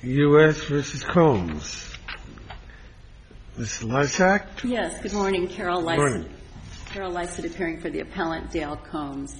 U.S. v. Combs. Ms. Lysak? Yes, good morning. Carol Lysak. Good morning. Carol Lysak, appearing for the appellant Dale Combs.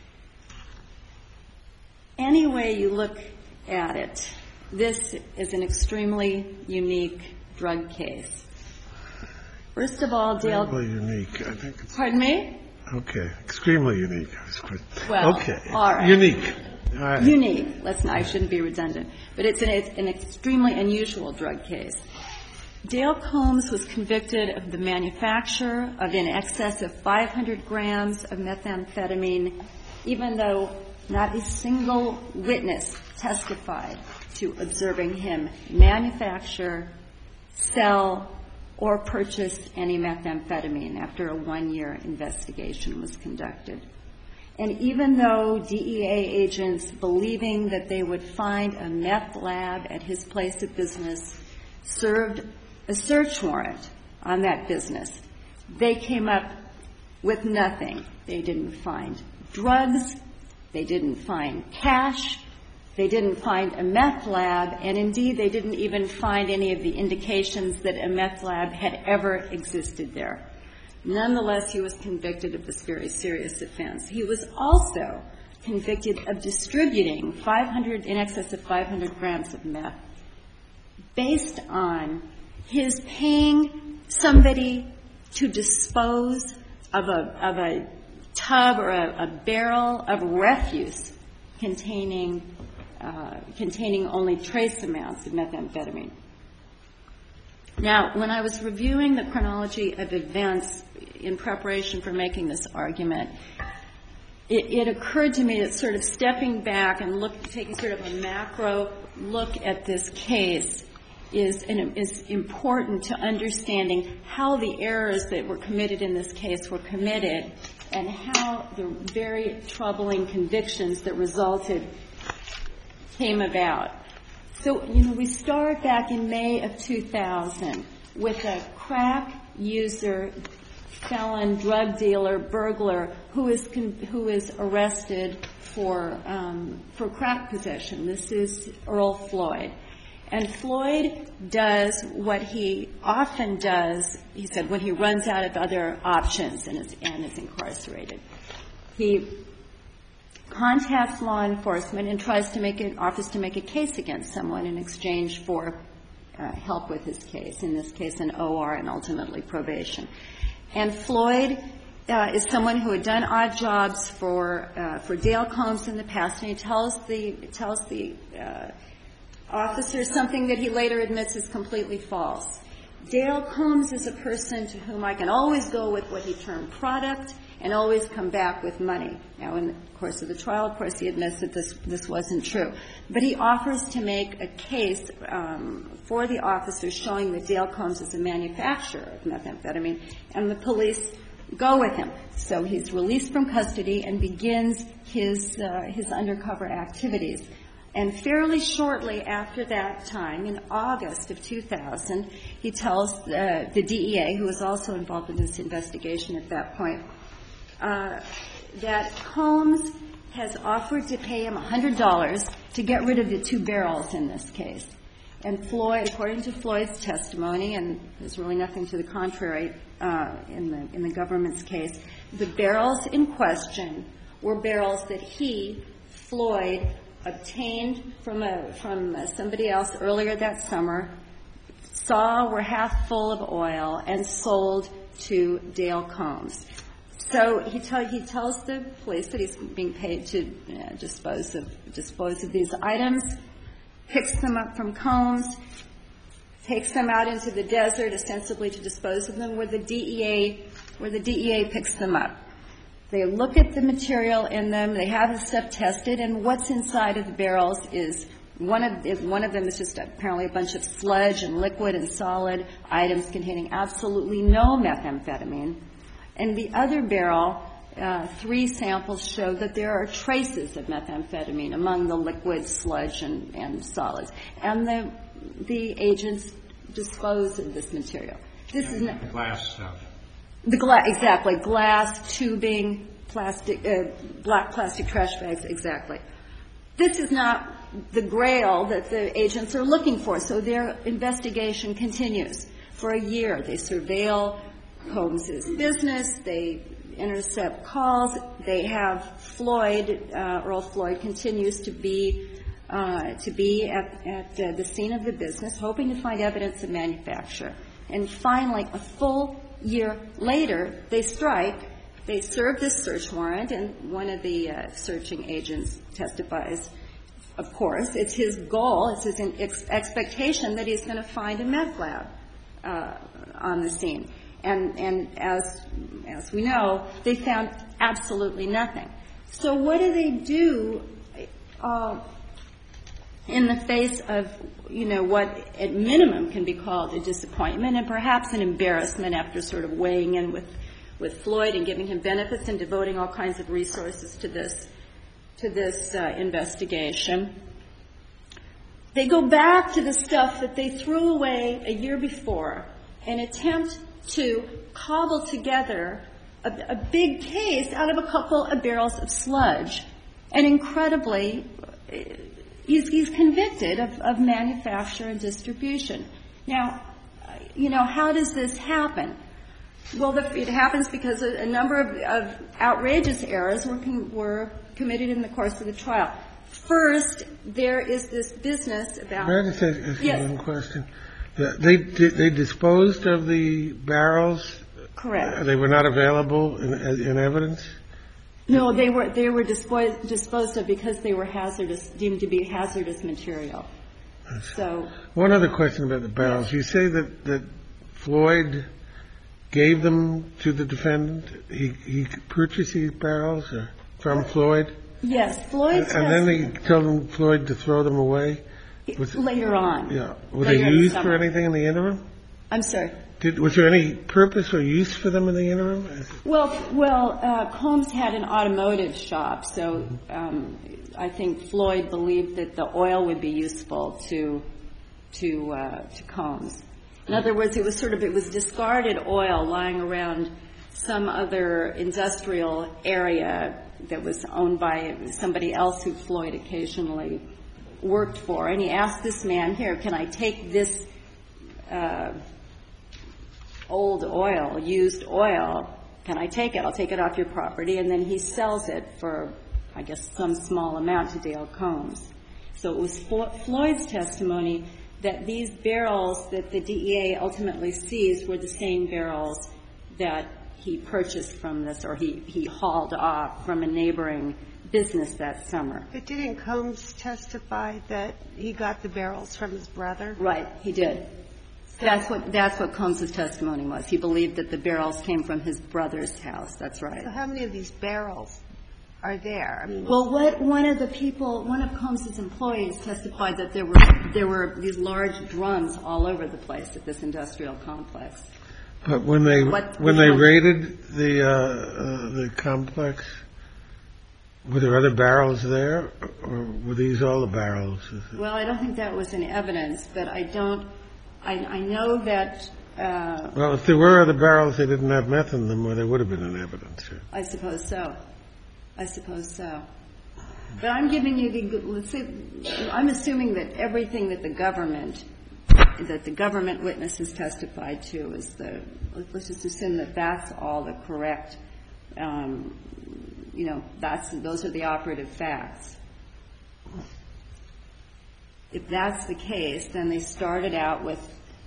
Any way you look at it, this is an extremely unique drug case. First of all, Dale... Extremely unique. I think it's... Pardon me? Okay. Extremely unique. Well, okay. All right. Unique. All right. Unique. I shouldn't be redundant. But it's an extremely unusual drug case. Dale Combs was convicted of the manufacture of in excess of 500 grams of methamphetamine, even though not a single witness testified to observing him manufacture, sell, or purchase any methamphetamine after a one-year investigation was conducted. And even though DEA agents, believing that they would find a meth lab at his place of business, served a search warrant on that business, they came up with nothing. They didn't find drugs. They didn't find cash. They didn't find a meth lab. And indeed, they didn't even find any of the indications that a meth lab had ever existed there. Nonetheless, he was convicted of this very serious offense. He was also convicted of distributing in excess of 500 grams of meth based on his paying somebody to dispose of a tub or a barrel of refuse containing only trace amounts of methamphetamine. Now, when I was reviewing the chronology of events in preparation for making this argument, it occurred to me that sort of stepping back and taking sort of a macro look at this case is important to understanding how the errors that were committed in this case were committed and how the very troubling convictions that resulted came about. So, we start back in May of 2000 with a crack user, felon, drug dealer, burglar who is arrested for crack possession. This is Earl Floyd. And Floyd does what he often does, he said, when he runs out of other options and is incarcerated. He contacts law enforcement and offers to make a case against someone in exchange for help with his case, in this case an OR and ultimately probation. And Floyd is someone who had done odd jobs for Dale Combs in the past, and he tells the officer something that he later admits is completely false. Dale Combs is a person to whom I can always go with what he termed product and always come back with money. Now, in the course of the trial, of course, he admits that this wasn't true. But he offers to make a case for the officer showing that Dale Combs is a manufacturer of methamphetamine, and the police go with him. So he's released from custody and begins his undercover activities. And fairly shortly after that time, in August of 2000, he tells the DEA, who was also involved in this investigation at that point, that Combs has offered to pay him $100 to get rid of the 2 barrels in this case. And Floyd, according to Floyd's testimony, and there's really nothing to the contrary in the government's case, the barrels in question were barrels that he, Floyd, obtained from somebody else earlier that summer, saw were half full of oil, and sold to Dale Combs. So he tells the police that he's being paid to dispose of these items, picks them up from Combs, takes them out into the desert, ostensibly to dispose of them, where the DEA picks them up. They look at the material in them. They have the stuff tested, and what's inside of the barrels is one of them is just apparently a bunch of sludge and liquid and solid items containing absolutely no methamphetamine. And the other barrel, 3 samples show that there are traces of methamphetamine among the liquid, sludge, and solids. And the agents dispose of this material. This is not glass stuff. Exactly. Glass, tubing, plastic, black plastic trash bags, exactly. This is not the grail that the agents are looking for. So their investigation continues. For a year, they surveil Combs's business. They intercept calls. They have Floyd, Earl Floyd, continues to be at the scene of the business, hoping to find evidence of manufacture. And finally, a full year later, they strike. They serve this search warrant, and one of the searching agents testifies, of course, it's his goal, it's his expectation that he's going to find a meth lab on the scene. And as we know, they found absolutely nothing. So what do they do in the face of, what at minimum can be called a disappointment and perhaps an embarrassment after sort of weighing in with Floyd and giving him benefits and devoting all kinds of resources to this investigation? They go back to the stuff that they threw away a year before and attempt to cobble together a big case out of a couple of barrels of sludge. And incredibly, he's convicted of manufacture and distribution. Now, how does this happen? Well, it happens because a number of outrageous errors were committed in the course of the trial. First, there is this business about... May I just ask you one question? They disposed of the barrels? Correct. They were not available in evidence? No, they were disposed of because they were deemed to be hazardous material. So one other question about the barrels. Yes. You say that Floyd gave them to the defendant? He purchased these barrels from Floyd? Yes, Floyd. And then he told Floyd to throw them away? Later on. Yeah. Were they used for anything in the interim? I'm sorry? Was there any purpose or use for them in the interim? Well, Combs had an automotive shop, so I think Floyd believed that the oil would be useful to Combs. In other words, it was discarded oil lying around some other industrial area that was owned by somebody else who Floyd occasionally worked for. And he asked this man, here, can I take this old oil, used oil, can I take it? I'll take it off your property. And then he sells it for, I guess, some small amount to Dale Combs. So it was Floyd's testimony that these barrels that the DEA ultimately seized were the same barrels that he purchased from this, or he hauled off from a neighboring business that summer. But didn't Combs testify that he got the barrels from his brother? Right, he did. That's what Combs' testimony was. He believed that the barrels came from his brother's house. That's right. So how many of these barrels are there? I mean, well, one of Combs' employees testified that there were these large drums all over the place at this industrial complex. But when they raided the complex, were there other barrels there, or were these all the barrels? Well, I don't think that was in evidence, but I know that... well, if there were other barrels, they didn't have meth in them, or they would have been in evidence. I suppose so. But I'm giving you I'm assuming that everything that the government witnesses testified to is let's just assume that that's all the correct, those are the operative facts. If that's the case, then they started out with,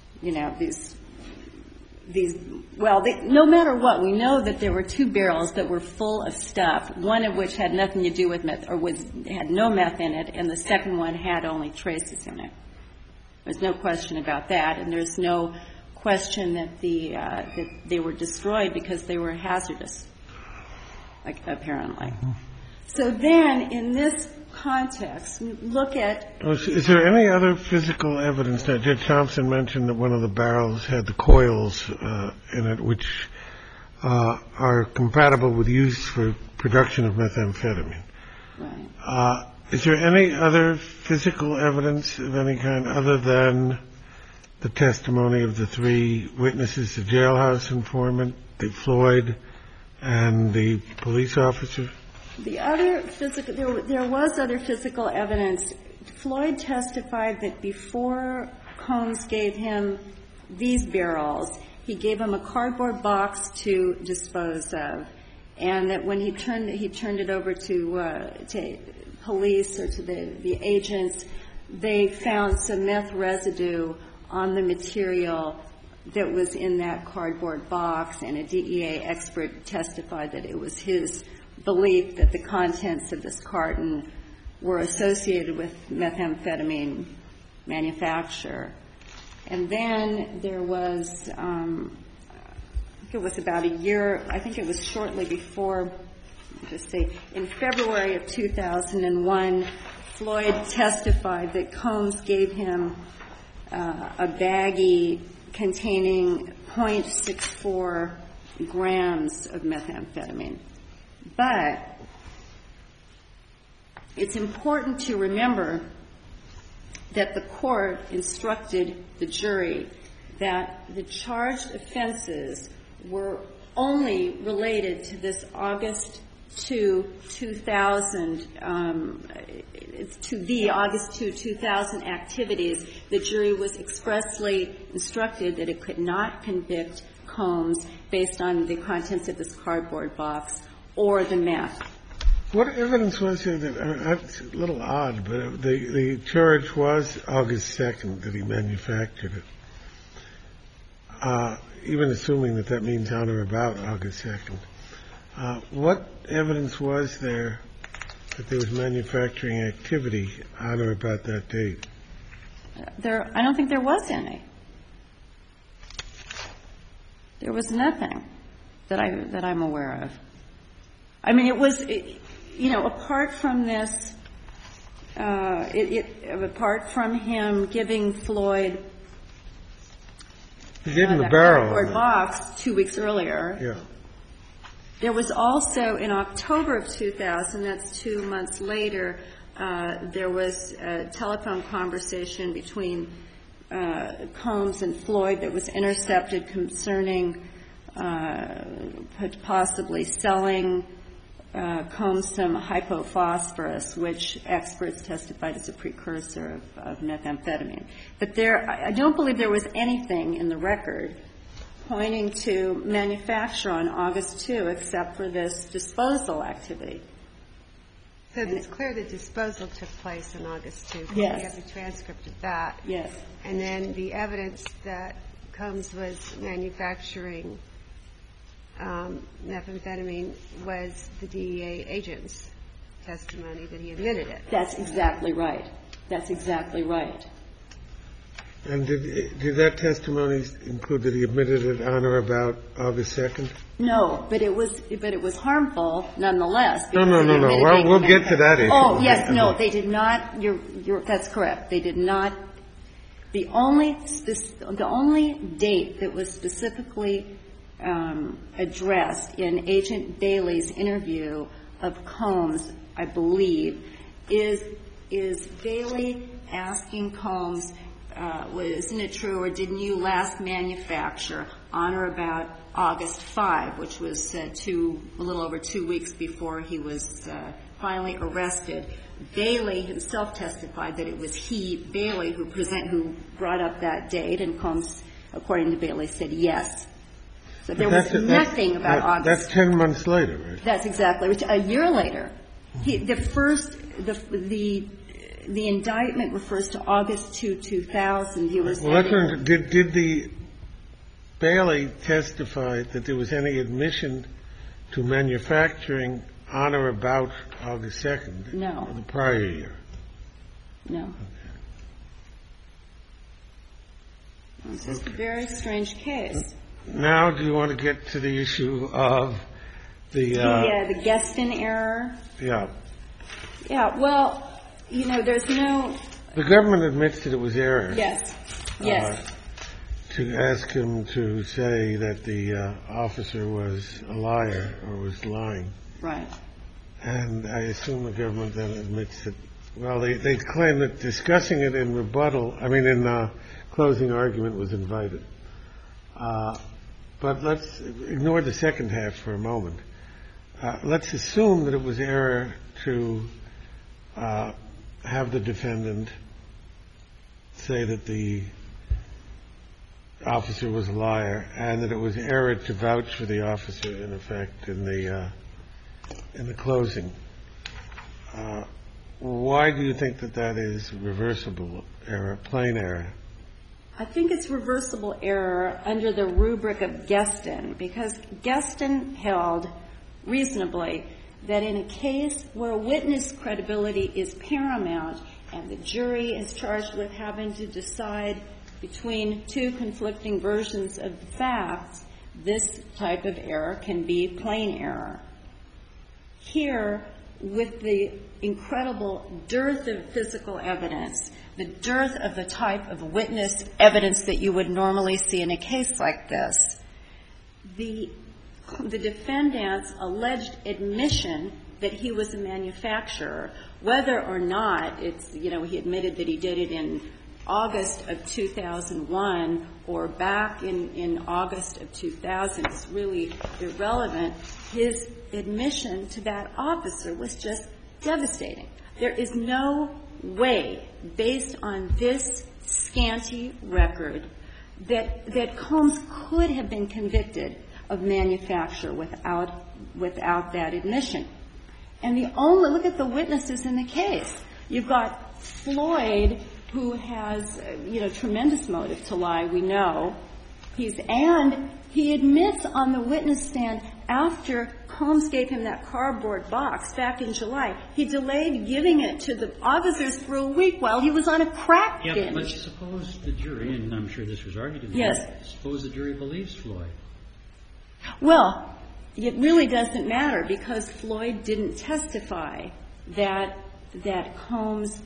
no matter what, we know that there were two barrels that were full of stuff, one of which had nothing to do with meth, or had no meth in it, and the second one had only traces in it. There's no question about that, and there's no question that that they were destroyed because they were hazardous, apparently. Mm-hmm. So then, in this context, look at... Is there any other physical evidence that Judge Thompson mentioned that one of the barrels had the coils in it, which are compatible with use for production of methamphetamine? Right. Is there any other physical evidence of any kind other than the testimony of the three witnesses, the jailhouse informant, the Floyd, and the police officer? The other physical, there was other physical evidence Floyd testified that before Combs gave him these barrels, he gave him a cardboard box to dispose of, and that when he turned it over to police or to the agents, they found some meth residue on the material that was in that cardboard box, and a DEA expert testified that it was his belief that the contents of this carton were associated with methamphetamine manufacture. And then there was, I think it was about a year, I think it was shortly before, just say, in February of 2001, Floyd testified that Combs gave him a baggie containing 0.64 grams of methamphetamine. But it's important to remember that the court instructed the jury that the charged offenses were only related to this August 2, 2000, to the August 2, 2000 activities. The jury was expressly instructed that it could not convict Combs based on the contents of this cardboard box or the meth. What evidence was there that, it's a little odd, but the charge was August 2nd that he manufactured it, even assuming that means on or about August 2nd. What evidence was there that there was manufacturing activity on or about that date? I don't think there was any. There was nothing that I'm aware of. I mean, it was, apart from this, apart from him giving Floyd he gave him the barrel cardboard box 2 weeks earlier. Yeah. There was also in October of 2000, that's 2 months later, there was a telephone conversation between Combs and Floyd that was intercepted concerning possibly selling Combs some hypophosphorus, which experts testified is a precursor of methamphetamine. But I don't believe there was anything in the record pointing to manufacture on August 2 except for this disposal activity. So it's clear that disposal took place on August 2. Yes. We have the transcript of that. Yes. And then the evidence that Combs was manufacturing methamphetamine was the DEA agent's testimony that he admitted it. That's exactly right. That's exactly right. And did that testimony include that he admitted it on or about August 2nd? No, but it was harmful nonetheless. No. Well, we'll get to that issue. Oh, yes, no, they did not. That's correct. They did not. The only date that was specifically addressed in Agent Bailey's interview of Combs, I believe, is Bailey asking Combs, isn't it true, or didn't you last manufacture on or about August 5, which was a little over 2 weeks before he was finally arrested. Bailey himself testified that it was Bailey, who brought up that date, and Combs, according to Bailey, said yes. So there was nothing about August. That's 10 months later, right? That's exactly. A year later. The indictment refers to August 2, 2000. Did the Bailey testify that there was any admission to manufacturing on or about August 2nd? No. The prior year? No. Okay. This is a very strange case. Now, do you want to get to the issue of the Geston error? Yeah. Yeah. Well, there's no. The government admits that it was error. Yes. To ask him to say that the officer was a liar or was lying. Right. And I assume the government then admits that. Well, they claim that discussing it in in closing argument was invited. But let's ignore the second half for a moment. Let's assume that it was error to have the defendant say that the officer was a liar and that it was error to vouch for the officer, in effect, in the closing. Why do you think that that is reversible error, plain error? I think it's reversible error under the rubric of Geston, because Geston held reasonably that in a case where a witness credibility is paramount and the jury is charged with having to decide between two conflicting versions of the facts, this type of error can be plain error. Here, with the incredible dearth of physical evidence, the dearth of the type of witness evidence that you would normally see in a case like this, the defendant's alleged admission that he was a manufacturer, whether or not it's, he admitted that he did it in August of 2001 or back in August of 2000 is really irrelevant. His admission to that officer was just devastating. There is no way, based on this scanty record, that Combs could have been convicted of manufacture without that admission. And look at the witnesses in the case. You've got Floyd, who has, tremendous motive to lie, we know. And he admits on the witness stand after Combs gave him that cardboard box back in July, he delayed giving it to the officers for a week while he was on a crack binge. Yeah, but suppose the jury, and I'm sure this was argued in the yes. Suppose the jury believes Floyd. Well, it really doesn't matter because Floyd didn't testify that Combs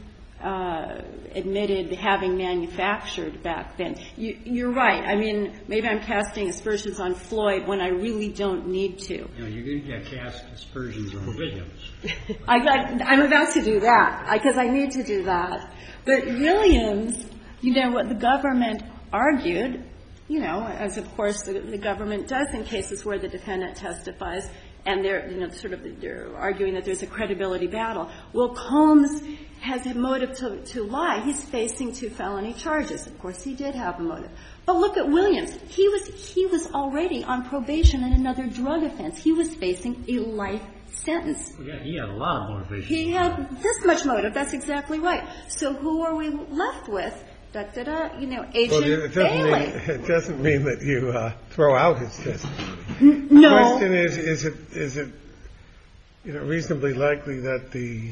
admitted having manufactured back then. You're right. I mean, maybe I'm casting aspersions on Floyd when I really don't need to. You're going to cast aspersions on Williams. I'm about to do that because I need to do that. But Williams, what the government argued, as of course the government does in cases where the defendant testifies, and they're, they're arguing that there's a credibility battle. Well, Combs has a motive to lie. He's facing 2 felony charges. Of course, he did have a motive. But look at Williams. He was already on probation in another drug offense. He was facing a life sentence. Well, yeah, he had a lot of motivation. He had this much motive. That's exactly right. So who are we left with? Agent Bailey. It doesn't mean that you throw out his testimony. No. The question is it reasonably likely that the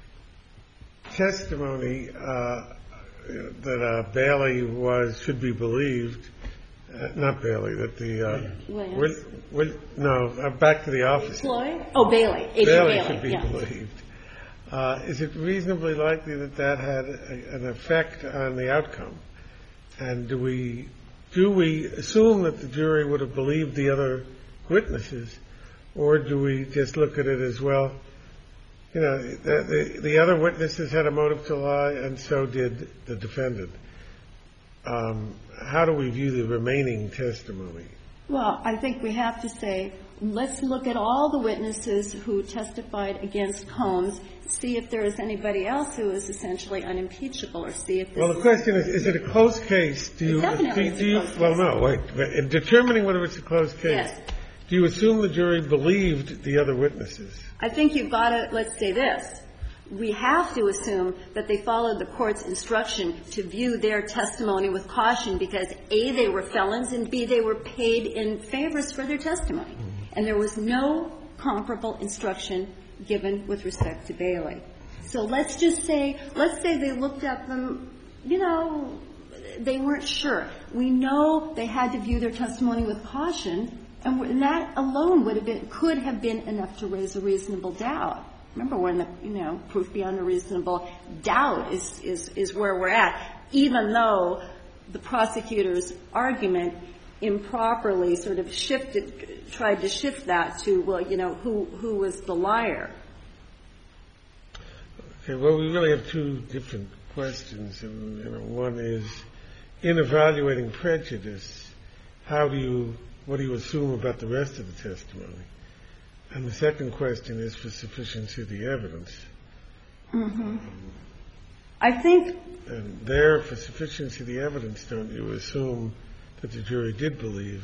testimony that Bailey should be believed, not Bailey, that back to the officer. Floyd? Oh, Bailey. Agent Bailey should be believed. Is it reasonably likely that had an effect on the outcome? And do we assume that the jury would have believed the other witnesses, or do we just look at it as, well, the other witnesses had a motive to lie, and so did the defendant? How do we view the remaining testimony? Well, I think we have to say, let's look at all the witnesses who testified against Combs, see if there is anybody else who is essentially unimpeachable, or see if this the question is it a close case? Definitely it's a close case. Well, no, wait. In determining whether it's a close case, yes. Do you assume the jury believed the other witnesses? I think you've got to, let's say this. We have to assume that they followed the court's instruction to view their testimony with caution because, A, they were felons, and, B, they were paid in favors for their testimony. Mm-hmm. And there was no comparable instruction given with respect to Bailey. So let's say they looked at them, they weren't sure. We know they had to view their testimony with caution, and that alone could have been enough to raise a reasonable doubt. Remember, when the proof beyond a reasonable doubt is where we're at, even though the prosecutor's argument improperly sort of tried to shift that to, well, who was the liar. Okay, well, we really have 2 different questions. And, one is, in evaluating prejudice, what do you assume about the rest of the testimony? And the second question is for sufficiency of the evidence. Mm-hmm. I think And there, for sufficiency of the evidence, don't you assume that the jury did believe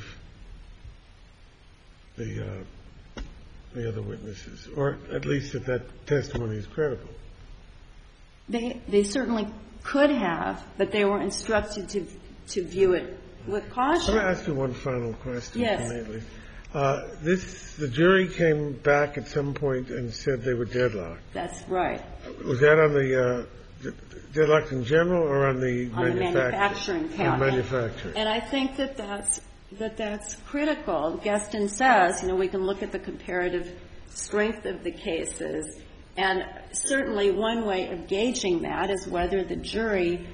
the other witnesses, or at least that that testimony is credible? they certainly could have, but they were instructed to view it with caution. Let me ask you one final question. Yes. The jury came back at some point and said they were deadlocked. That's right. Was that on the deadlocked in general or on the manufacturing count? On manufacturing. And I think that's critical. Gaston says, we can look at the comparative strength of the cases, and certainly one way of gauging that is whether the jury,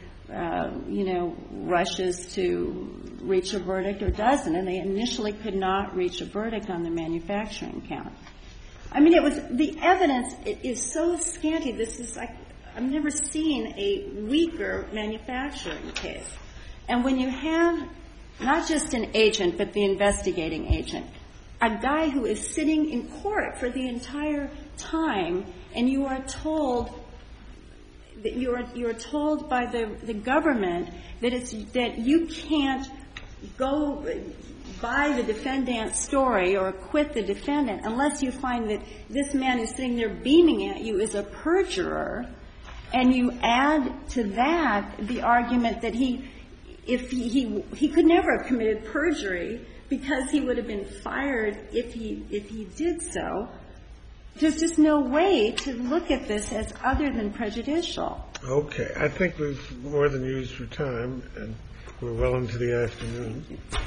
rushes to reach a verdict or doesn't, and they initially could not reach a verdict on the manufacturing count. I mean, the evidence is so scanty. This is like, I've never seen a weaker manufacturing case. And when you have not just an agent, but the investigating agent, a guy who is sitting in court for the entire time, and you are told that you're told by the government that you can't go by the defendant's story or acquit the defendant unless you find that this man who's sitting there beaming at you is a perjurer, and you add to that the argument that he could never have committed perjury because he would have been fired if he did so. There's just no way to look at this as other than prejudicial. Okay. I think we've more than used your time, and we're well into the afternoon.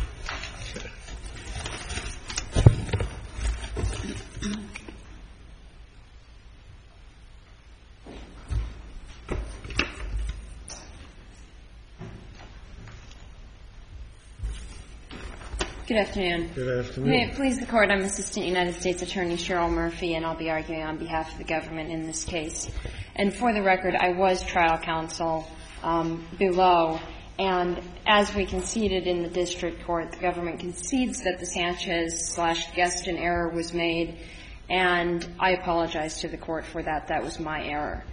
Good afternoon. Good afternoon. May it please the Court, I'm Assistant United States Attorney Cheryl Murphy, and I'll be arguing on behalf of the government in this case. And for the record, I was trial counsel below, and as we conceded in the district court, the government concedes that the Sanchez/Gaston error was made, and I apologize to the Court for that. That was my error.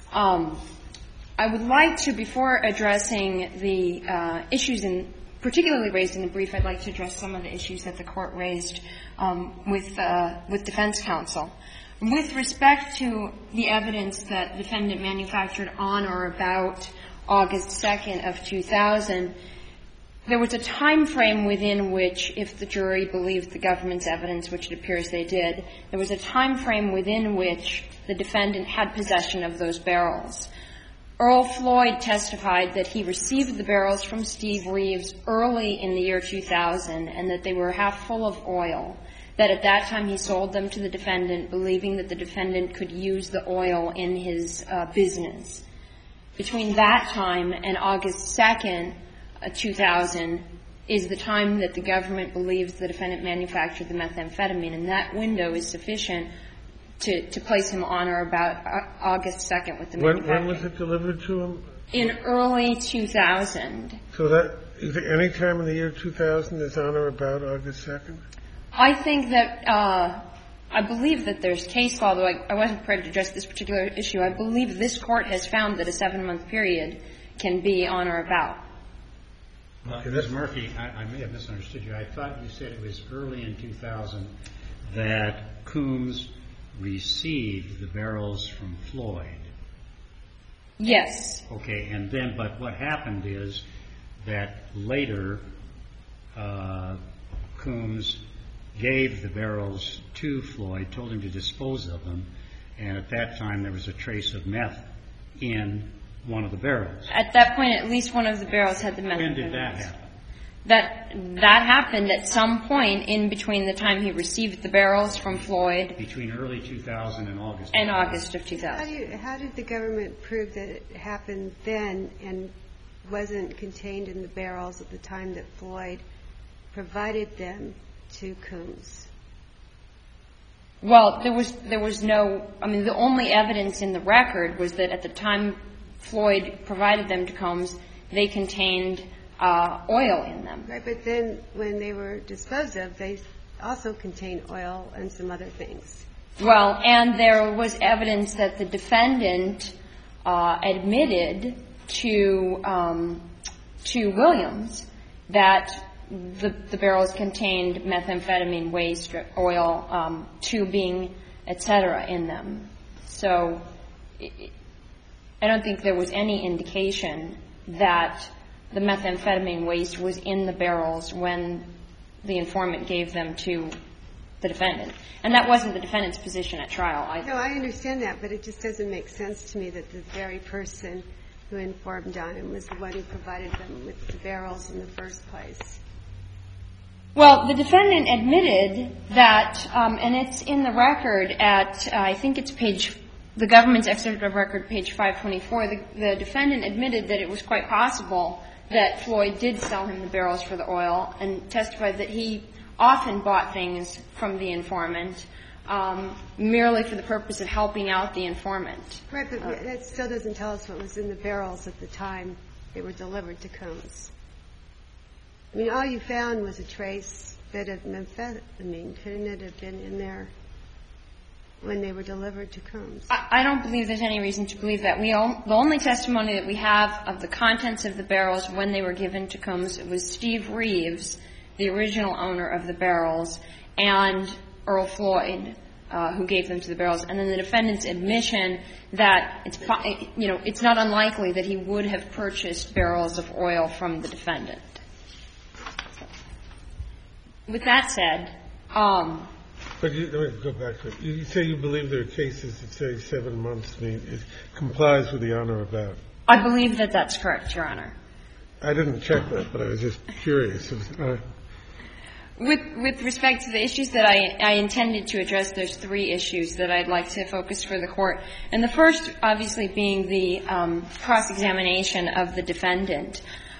I would like to, before addressing the issues particularly raised in the brief, I'd like to address some of the issues that the Court raised with defense counsel. With respect to the evidence that the defendant manufactured on or about August 2nd of 2000, there was a time frame within which, if the jury believed the government's evidence, which it appears they did, there was a time frame within which the defendant had possession of those barrels. Earl Floyd testified that he received the barrels from Steve Reeves early in the year 2000 and that they were half full of oil, that at that time he sold them to the defendant, believing that the defendant could use the oil in his business. Between that time and August 2nd, 2000, is the time that the government believes the defendant manufactured the methamphetamine, and that window is sufficient to place him on or about August 2nd with the manufacturing. When was it delivered to him? In early 2000. So that is there any time in the year 2000 that's on or about August 2nd? I think that I believe that there's case law, though I wasn't prepared to address this particular issue. I believe this Court has found that a 7-month period can be on or about. Ms. Murphy, I may have misunderstood you. I thought you said it was early in 2000 that Coombs received the barrels from Floyd. Yes. Okay, and then, but what happened is that later Coombs gave the barrels to Floyd, told him to dispose of them, and at that time there was a trace of meth in one of the barrels. At that point, at least one of the barrels had the methamphetamine. When did that happen? That happened at some point in between the time he received the barrels from Floyd. Between early 2000 and August. And August of 2000. How did the government prove that it happened then and wasn't contained in the barrels at the time that Floyd provided them to Coombs? Well, there was no, I mean, the only evidence in the record was that at the time Floyd provided them to Coombs, they contained oil in them. Right, but then when they were disposed of, they also contained oil and some other things. Well, and there was evidence that the defendant admitted to Williams that the barrels contained methamphetamine waste, oil, tubing, et cetera, in them. So I don't think there was any indication that the methamphetamine waste was in the barrels when the informant gave them to the defendant. And that wasn't the defendant's position at trial. No, I understand that, but it just doesn't make sense to me that the very person who informed on him was the one who provided them with the barrels in the first place. Well, the defendant admitted that, and it's in the record at, I think it's the government's excerpt of record, page 524, the defendant admitted that it was quite possible that Floyd did sell him the barrels for the oil and testified that he often bought things from the informant merely for the purpose of helping out the informant. Right, but that still doesn't tell us what was in the barrels at the time they were delivered to Combs. I mean, all you found was a trace bit of methamphetamine. Couldn't it have been in there when they were delivered to Combs? I don't believe there's any reason to believe that. The only testimony that we have of the contents of the barrels when they were given to Combs was Steve Reeves, the original owner of the barrels, and Earl Floyd, who gave them to the barrels, and then the defendant's admission that it's not unlikely that he would have purchased barrels of oil from the defendant. With that said, but let me go back to it. You say you believe there are cases that say 7 months. I mean, it complies with the honor about. I believe that that's correct, Your Honor. I didn't check that, but I was just curious. With respect to the issues that I intended to address, there's 3 issues that I'd like to focus for the Court. And the first, obviously, being the cross-examination of the defendant.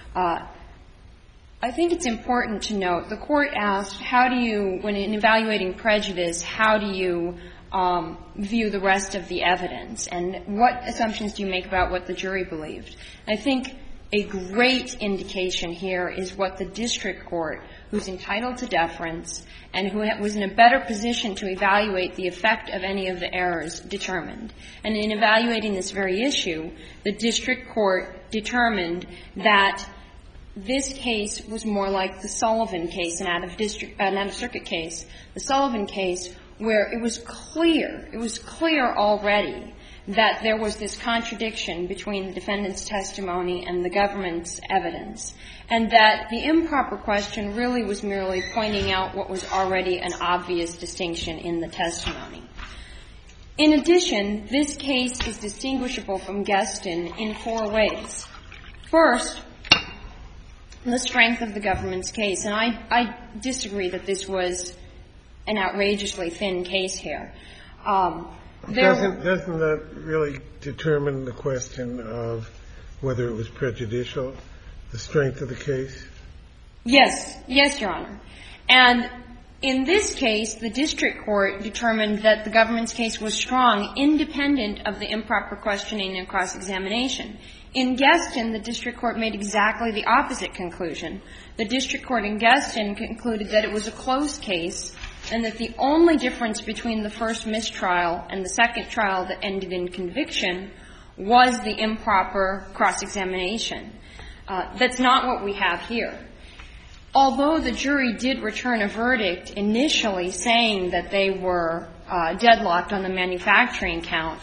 I think it's important to note, the Court asked, how do you, when evaluating prejudice, how do you view the rest of the evidence? And what assumptions do you make about what the jury believed? I think a great indication here is what the district court, who's entitled to deference and who was in a better position to evaluate the effect of any of the errors, determined. And in evaluating this very issue, the district court determined that this case was more like the Sullivan case, an out-of-circuit case, the Sullivan case, where it was clear already that there was this contradiction between the defendant's testimony and the government's evidence, and that the improper question really was merely pointing out what was already an obvious distinction in the testimony. In addition, this case is distinguishable from Guestin in 4 ways. First, the strength of the government's case. And I disagree that this was an outrageously thin case here. Doesn't that really determine the question of whether it was prejudicial, the strength of the case? Yes. Yes, Your Honor. And in this case, the district court determined that the government's case was strong, independent of the improper questioning and cross-examination. In Guestin, the district court made exactly the opposite conclusion. The district court in Guestin concluded that it was a closed case and that the only difference between the first mistrial and the second trial that ended in conviction was the improper cross-examination. That's not what we have here. Although the jury did return a verdict initially saying that they were deadlocked on the manufacturing count,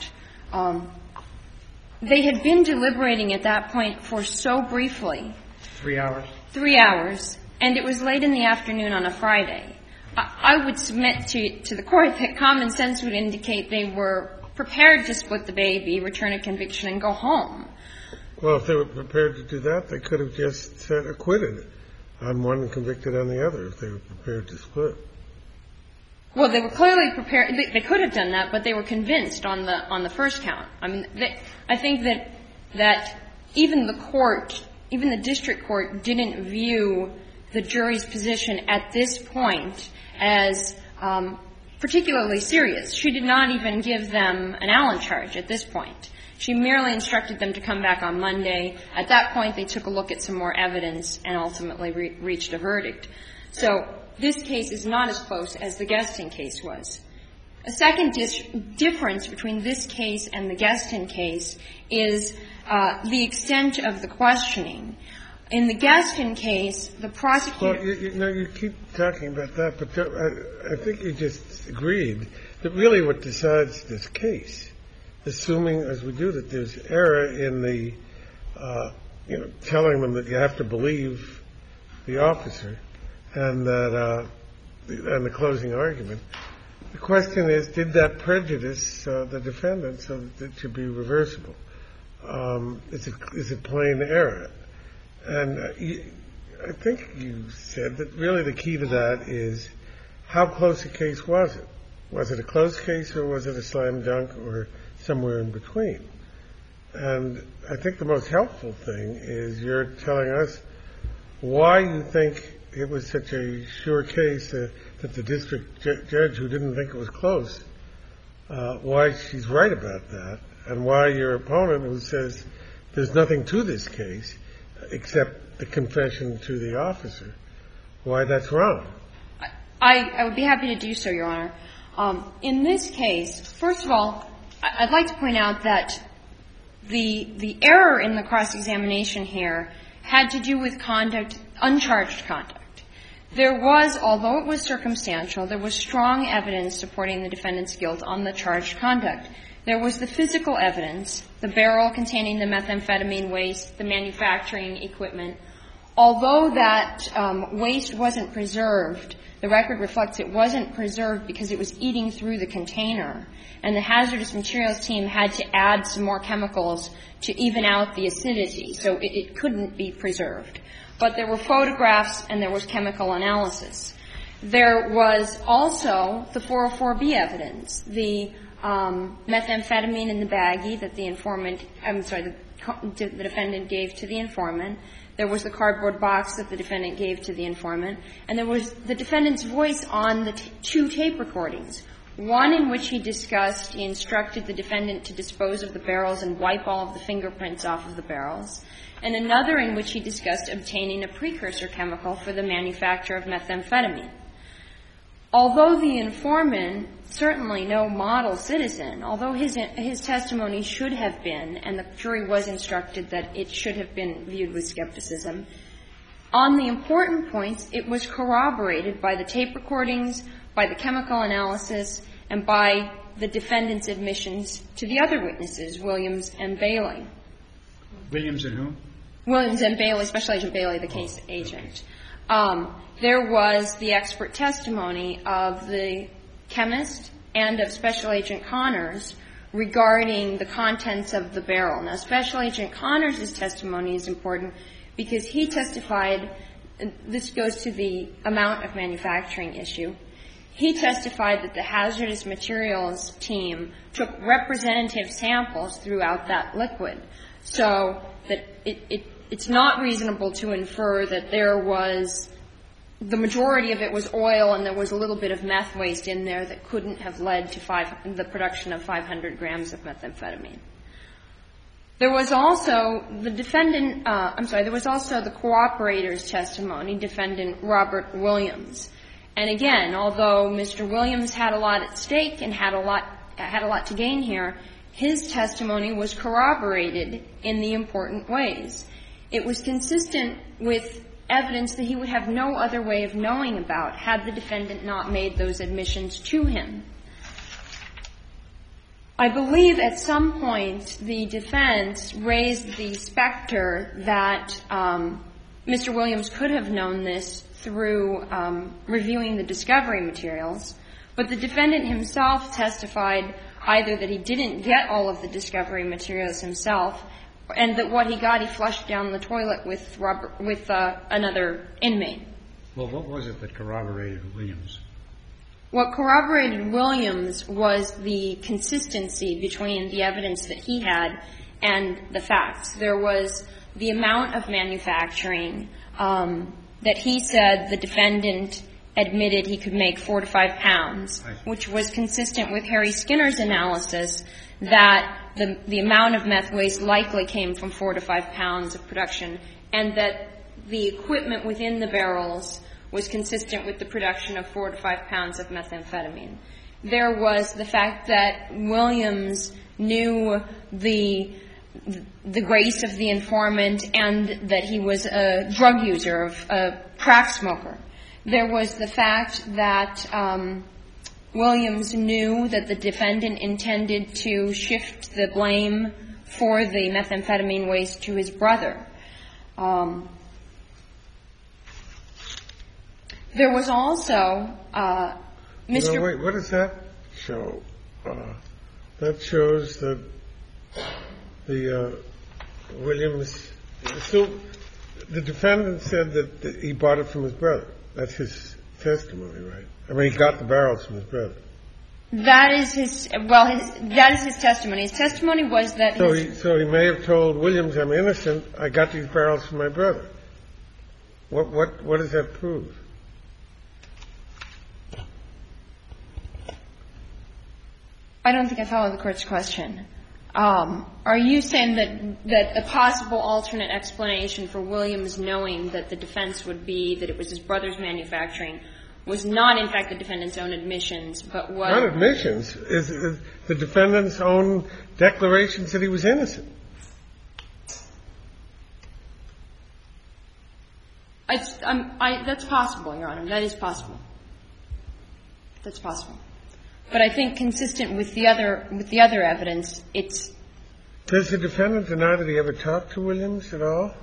they had been deliberating at that point for so briefly. 3 hours? 3 hours. And it was late in the afternoon on a Friday. I would submit to the Court that common sense would indicate they were prepared to split the baby, return a conviction, and go home. Well, if they were prepared to do that, they could have just said acquitted on one and convicted on the other if they were prepared to split. Well, they were clearly prepared. They could have done that, but they were convinced on the first count. I mean, I think that even the court, even the district court, didn't view the jury's position at this point as particularly serious. She did not even give them an Allen charge at this point. She merely instructed them to come back on Monday. At that point, they took a look at some more evidence and ultimately reached a verdict. So this case is not as close as the Guestin case was. A second difference between this case and the Guestin case is the extent of the questioning. In the Guestin case, the prosecutor... Well, you keep talking about that, but I think you just agreed that really what decides this case, assuming, as we do, that there's error in the, telling them that you have to believe the officer and that, and the closing argument, the question is, did that prejudice the defendant so that it should be reversible? Is it plain error? And I think you said that really the key to that is how close a case was it? Was it a close case or was it a slam dunk or somewhere in between? And I think the most helpful thing is you're telling us why you think it was such a sure case that the district judge who didn't think it was close, why she's right about that, and why your opponent who says there's nothing to this case except the confession to the officer, why that's wrong. I would be happy to do so, Your Honor. In this case, first of all, I'd like to point out that the error in the cross-examination here had to do with conduct, uncharged conduct. There was, although it was circumstantial, there was strong evidence supporting the defendant's guilt on the charged conduct. There was the physical evidence, the barrel containing the methamphetamine waste, the manufacturing equipment. Although that waste wasn't preserved, the record reflects it wasn't preserved because it was eating through the container, and the hazardous materials team had to add some more chemicals to even out the acidity, so it couldn't be preserved. But there were photographs and there was chemical analysis. There was also the 404B evidence, the methamphetamine in the baggie that the defendant gave to the informant. There was the cardboard box that the defendant gave to the informant. And there was the defendant's voice on the two tape recordings, one in which he instructed the defendant to dispose of the barrels and wipe all of the fingerprints off of the barrels, and another in which he discussed obtaining a precursor chemical for the manufacture of methamphetamine. Although the informant, certainly no model citizen, although his testimony should have been, and the jury was instructed that it should have been viewed with skepticism, on the important points, it was corroborated by the tape recordings, by the chemical analysis, and by the defendant's admissions to the other witnesses, Williams and Bailey. Williams and whom? Williams and Bailey, Special Agent Bailey, the case agent. There was the expert testimony of the chemist and of Special Agent Connors regarding the contents of the barrel. Now, Special Agent Connors' testimony is important because he testified, this goes to the amount of manufacturing issue, he testified that the hazardous materials team took representative samples throughout that liquid, so that it's not reasonable to infer that there was, the majority of it was oil and there was a little bit of meth waste in there that couldn't have led to the production of 500 grams of methamphetamine. There was also the cooperator's testimony, Defendant Robert Williams. And again, although Mr. Williams had a lot at stake and had a lot to gain here, his testimony was corroborated in the important ways. It was consistent with evidence that he would have no other way of knowing about had the defendant not made those admissions to him. I believe at some point the defense raised the specter that Mr. Williams could have known this through reviewing the discovery materials, but the defendant himself testified either that he didn't get all of the discovery materials himself, and that what he got he flushed down the toilet with another inmate. Well, what was it that corroborated Williams? What corroborated Williams was the consistency between the evidence that he had and the facts. There was the amount of manufacturing that he said the defendant admitted he could make 4 to 5 pounds, which was consistent with Harry Skinner's analysis that the amount of meth waste likely came from 4 to 5 pounds of production, and that the equipment within the barrels was consistent with the production of 4 to 5 pounds of methamphetamine. There was the fact that Williams knew the race of the informant and that he was a drug user, a crack smoker. There was the fact that Williams knew that the defendant intended to shift the blame for the methamphetamine waste to his brother. There was also Mr. Wait, what does that show? That shows that the Williams. So the defendant said that he bought it from his brother. That's his testimony, right? I mean, he got the barrels from his brother. That is his testimony. His testimony was that So he may have told Williams, I'm innocent, I got these barrels from my brother. What does that prove? I don't think I follow the Court's question. Are you saying that a possible alternate explanation for Williams knowing that the defense would be that it was his brother's manufacturing was not, in fact, the defendant's own admissions, but was... Not admissions. Is the defendant's own declarations that he was innocent. That's possible, Your Honor. That is possible. That's possible. But I think consistent with the other evidence, it's... Does the defendant deny that he ever talked to Williams at all?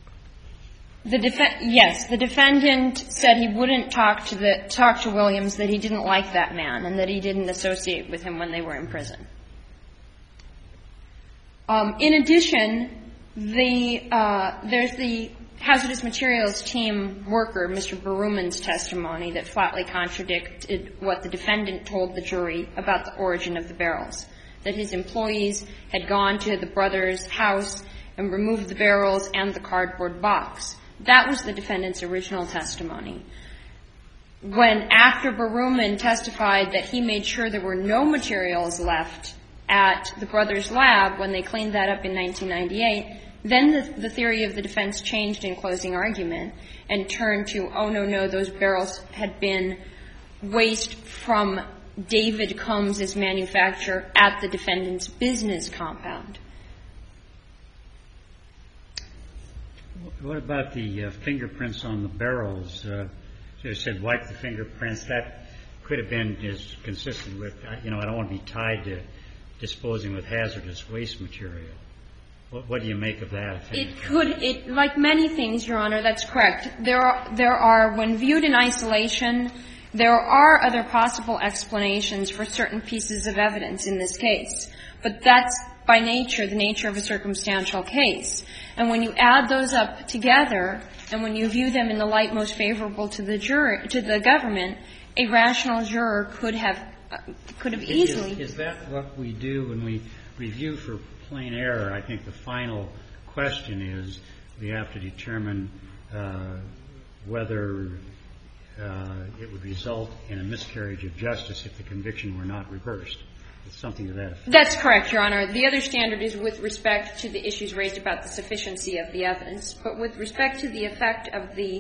Yes. The defendant said he wouldn't talk to Williams, that he didn't like that man, and that he didn't associate with him when they were in prison. In addition, there's the hazardous materials team worker, Mr. Beruman's testimony that flatly contradicted what the defendant told the jury about the origin of the barrels, that his employees had gone to the brother's house and removed the barrels and the cardboard box. That was the defendant's original testimony. When, after Beruman testified that he made sure there were no materials left at the brother's lab when they cleaned that up in 1998, then the theory of the defense changed in closing argument and turned to, oh, no, those barrels had been waste from David Combs' manufacture at the defendant's business compound. What about the fingerprints on the barrels? You said wipe the fingerprints. That could have been as consistent with, I don't want to be tied to disposing with hazardous waste material. What do you make of that? Like many things, Your Honor, that's correct. There are, when viewed in isolation, there are other possible explanations for certain pieces of evidence in this case. But that's, by nature, the nature of a circumstantial case. And when you add those up together, and when you view them in the light most favorable to the government, a rational juror could have easily. Is that what we do when we review for plain error? I think the final question is we have to determine whether it would result in a miscarriage of justice if the conviction were not reversed. It's something to that effect. That's correct, Your Honor. The other standard is with respect to the issues raised about the sufficiency of the evidence. But with respect to the effect of the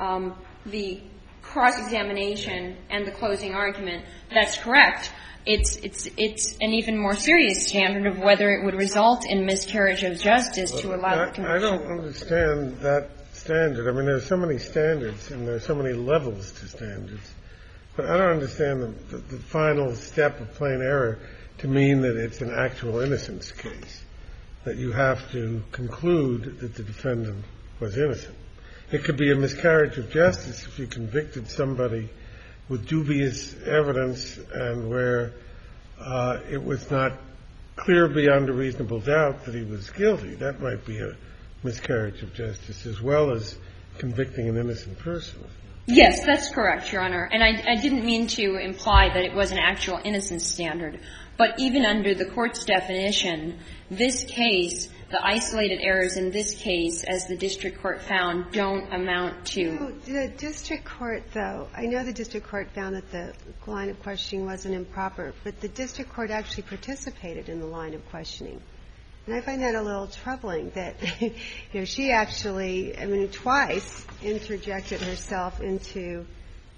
cross-examination and the closing argument, that's correct. It's an even more serious standard of whether it would result in miscarriage of justice to allow the conviction. I don't understand that standard. I mean, there are so many standards and there are so many levels to standards. But I don't understand the final step of plain error to mean that it's an actual innocence case, that you have to conclude that the defendant was innocent. It could be a miscarriage of justice if you convicted somebody with dubious evidence and where it was not clear beyond a reasonable doubt that he was guilty. That might be a miscarriage of justice as well as convicting an innocent person. Yes, that's correct, Your Honor. And I didn't mean to imply that it was an actual innocence standard. But even under the Court's definition, this case, the isolated errors in this case, as the district court found, don't amount to. The district court, though, I know the district court found that the line of questioning wasn't improper, but the district court actually participated in the line of questioning. And I find that a little troubling that, she actually, twice interjected herself into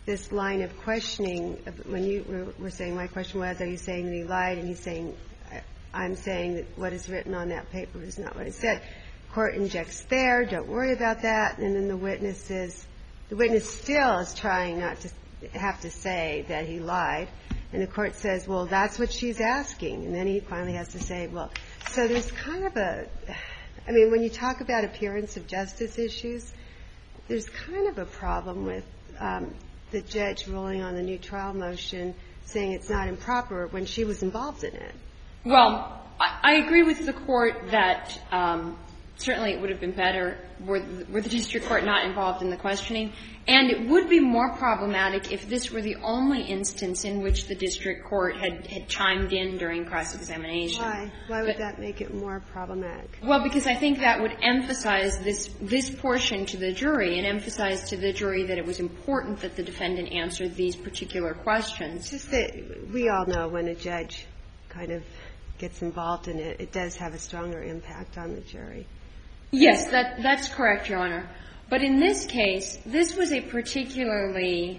this line of questioning, when you were saying, my question was, are you saying that he lied? And he's saying, I'm saying that what is written on that paper is not what it said. Court injects there, don't worry about that. And then the witness still is trying not to have to say that he lied. And the court says, well, that's what she's asking. And then he finally has to say, well, so there's kind of I mean, when you talk about appearance of justice issues, there's kind of a problem with the judge ruling on the new trial motion saying it's not improper when she was involved in it. Well, I agree with the Court that certainly it would have been better were the district court not involved in the questioning. And it would be more problematic if this were the only instance in which the district court had chimed in during cross-examination. Why? Why would that make it more problematic? Well, because I think that would emphasize this portion to the jury and emphasize to the jury that it was important that the defendant answered these particular questions. It's just that we all know when a judge kind of gets involved in it, it does have a stronger impact on the jury. Yes, that's correct, Your Honor. But in this case, this was a particularly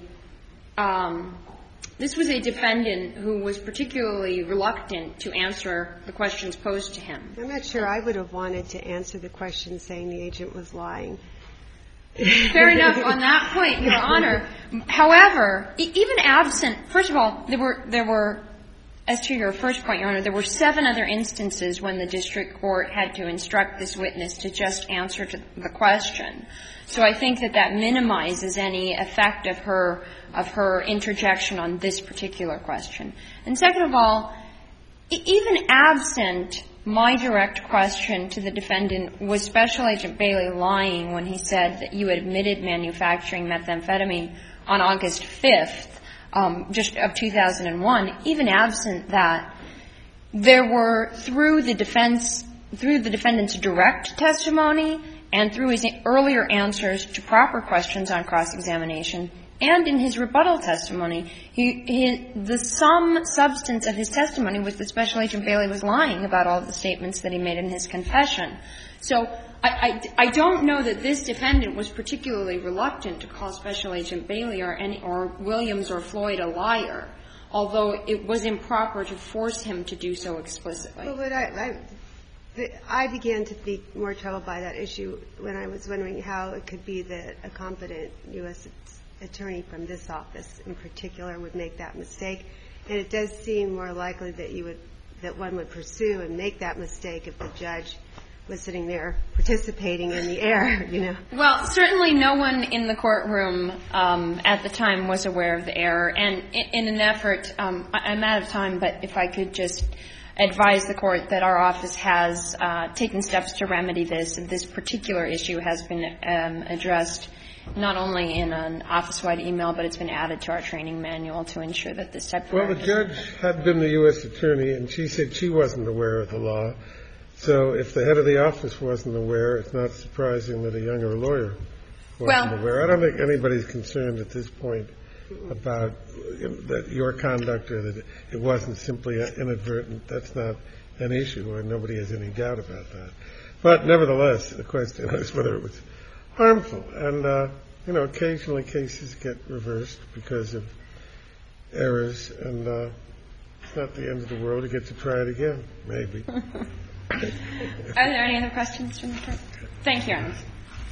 this was a defendant who was particularly reluctant to answer the questions posed to him. I'm not sure I would have wanted to answer the question saying the agent was lying. Fair enough on that point, Your Honor. However, even absent, first of all, there were, as to your first point, Your Honor, there were 7 other instances when the district court had to instruct this witness to just answer to the question. So I think that minimizes any effect of her interjection on this particular question. And second of all, even absent my direct question to the defendant, was Special Agent Bailey lying when he said that you admitted manufacturing methamphetamine on August 5th, just of 2001? Even absent that, there were, through the defendant's direct testimony and through his earlier answers to proper questions on cross-examination and in his rebuttal testimony, the substance of his testimony was that Special Agent Bailey was lying about all the statements that he made in his confession. So I don't know that this defendant was particularly reluctant to call Special Agent Bailey or Williams or Floyd a liar, although it was improper to force him to do so explicitly. Well, but I began to be more troubled by that issue when I was wondering how it could be that a competent U.S. attorney from this office in particular would make that mistake. And it does seem more likely that one would pursue and make that mistake if the judge was sitting there participating in the error, you know. Well, certainly no one in the courtroom at the time was aware of the error. And in an effort, I'm out of time, but if I could just advise the Court that our office has taken steps to remedy this, and this particular issue has been addressed not only in an office-wide email, but it's been added to our training manual to ensure that this type of error. Well, the judge had been the U.S. attorney, and she said she wasn't aware of the law. So if the head of the office wasn't aware, it's not surprising that a younger lawyer wasn't aware. I don't think anybody's concerned at this point about that your conduct or that it wasn't simply inadvertent. That's not an issue, and nobody has any doubt about that. But nevertheless, the question is whether it was harmful. And, you know, occasionally cases get reversed because of errors, and it's not the end of the world. You get to try it again, maybe. Are there any other questions from the Court? Thank you, Your Honor.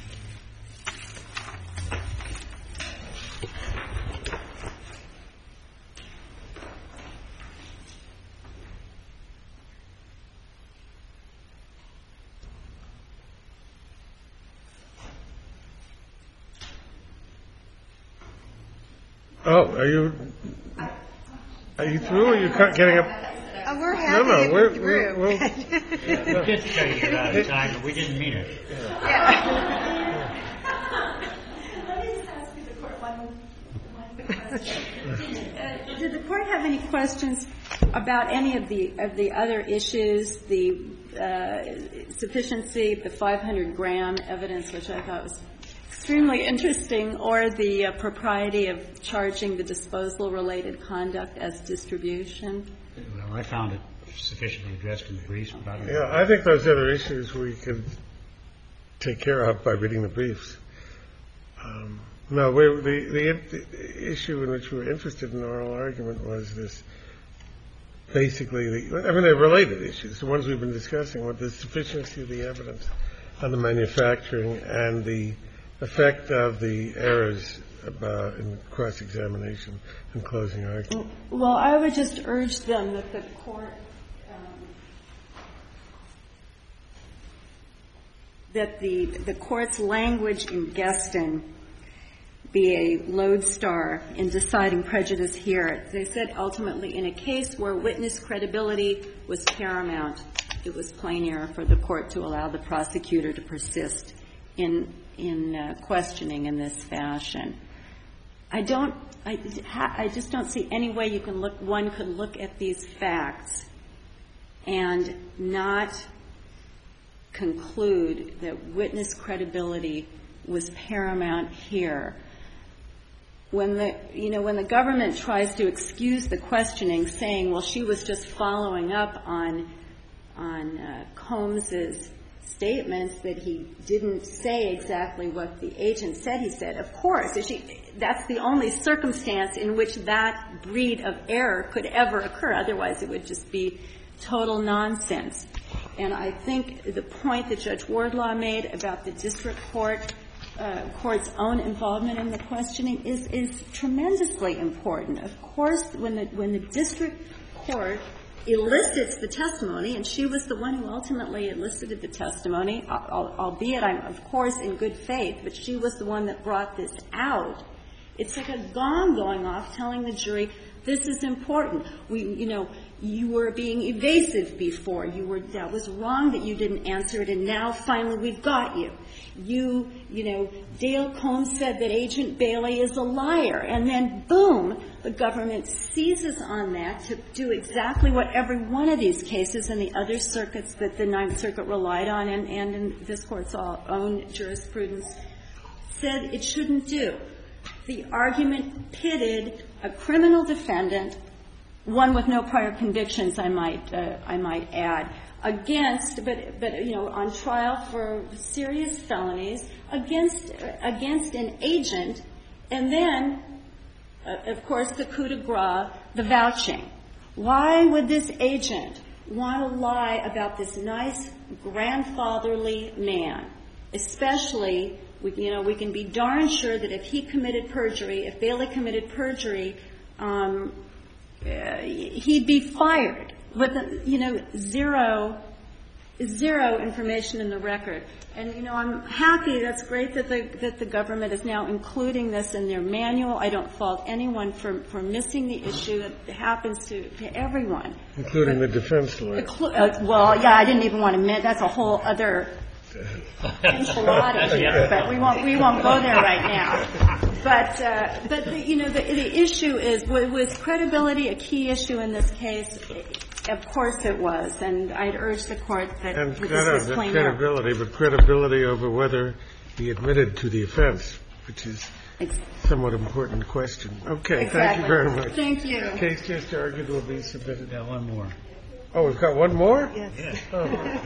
Oh, are you through, or are you getting up? Oh, we're happy to be through. We'll We did tell you you're out of time, but we didn't mean it. Let me just ask you the Court one quick question. Did the Court have any questions about any of the other issues, the sufficiency of the 500-gram evidence, which I thought was extremely interesting, or the propriety of charging the disposal-related conduct as distribution? Well, I found it sufficiently addressed in the briefs. Yeah, I think those other issues we could take care of by reading the briefs. No, the issue in which we were interested in oral argument was this, basically, they're related issues, the ones we've been discussing, with the sufficiency of the evidence on the manufacturing and the effect of the errors in cross-examination and closing argument. Well, I would just urge them that the Court that the Court's language in Gaston be a lodestar in deciding prejudice here. They said ultimately in a case where witness credibility was paramount, it was plain error for the Court to allow the prosecutor to persist in questioning in this fashion. I just don't see any way one could look at these facts and not conclude that witness credibility was paramount here. When the government tries to excuse the questioning, saying, well, she was just following up on Combs's statements that he didn't say exactly what the agent said he said. Of course, that's the only circumstance in which that breed of error could ever occur. Otherwise, it would just be total nonsense. And I think the point that Judge Wardlaw made about the district court's own involvement in the questioning is tremendously important. Of course, when the district court elicits the testimony, and she was the one who ultimately elicited the testimony, albeit I'm, of course, in good faith, but she was the one that brought this out. It's like a gong going off telling the jury, this is important. You were being evasive before. That was wrong that you didn't answer it, and now finally we've got you. Dale Combs said that Agent Bailey is a liar, and then boom, the government seizes on that to do exactly what every one of these cases and the other circuits that the Ninth Circuit relied on and in this Court's own jurisprudence said it shouldn't do. The argument pitted a criminal defendant, one with no prior convictions, I might add, against, on trial for serious felonies, against an agent, and then, of course, the coup de grace, the vouching. Why would this agent want to lie about this nice grandfatherly man? Especially, we can be darn sure that if he committed perjury, if Bailey committed perjury, he'd be fired with, zero information in the record. And, I'm happy, that's great that the government is now including this in their manual. I don't fault anyone for missing the issue. It happens to everyone. Including the defense lawyer. I didn't even want to admit, that's a whole other enchilada here, but we won't go there right now. But the issue is, was credibility a key issue in this case? Of course it was, and I'd urge the Court that this was plain credibility, but credibility over whether he admitted to the offense, which is a somewhat important question. Okay, exactly. Thank you very much. Thank you. The case just argued will be submitted. Got one more. Oh, we've got one more? Yes. Oh.